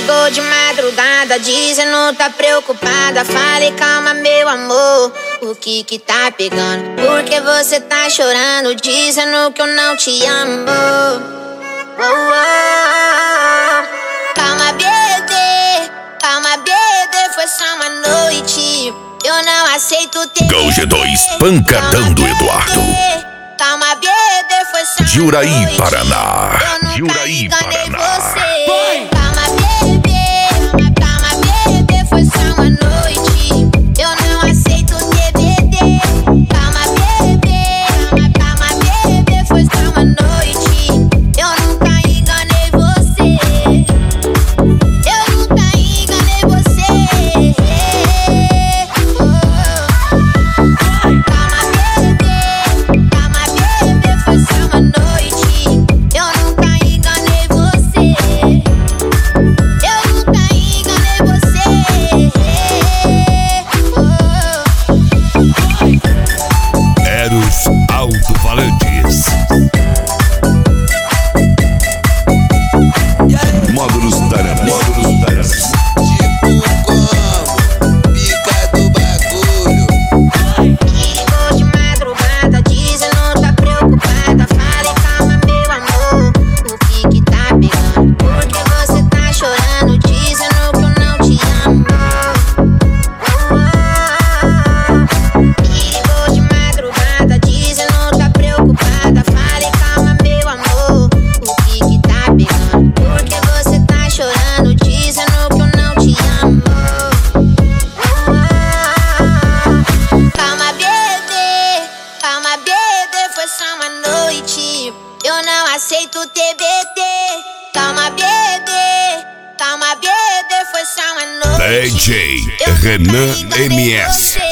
Ligou de madrugada, dizendo tá preocupada. Falei, calma meu amor, o que tá pegando? Por que você tá chorando, dizendo que eu não te amo? Calma bebê, foi só uma noite. Eu não aceito ter Gol G2, pancadão do Eduardo. Calma bebê, foi só uma Juraí, noite. Paraná. Eu nunca Juraí, enganei Paraná. você. Calma bebê, foi só uma noite. Eu não aceito TBD. Calma bebê, foi só uma noite. Eu nunca enganei você. Eu nunca enganei você. Calma bebê, foi só uma noite. Eu nunca enganei você. Eu nunca enganei você. Eros Alto-Falantes. Módulos Taramas. Tipo como pica do bagulho. Ligou de madrugada, dizendo tá preocupada. Falei, calma meu amor, o que tá pegando? Por que você tá chorando, dizendo que eu não te amo? Ligou de madrugada, dizendo tá preocupada. Falei, calma meu amor, o que tá pegando? Por que você tá chorando, dizendo que eu não te amo? Calma bebê, foi só uma noite. Eu não aceito TBT. Calma bebê, foi só uma noite. DJ Eu nunca Renan enganei MS. você.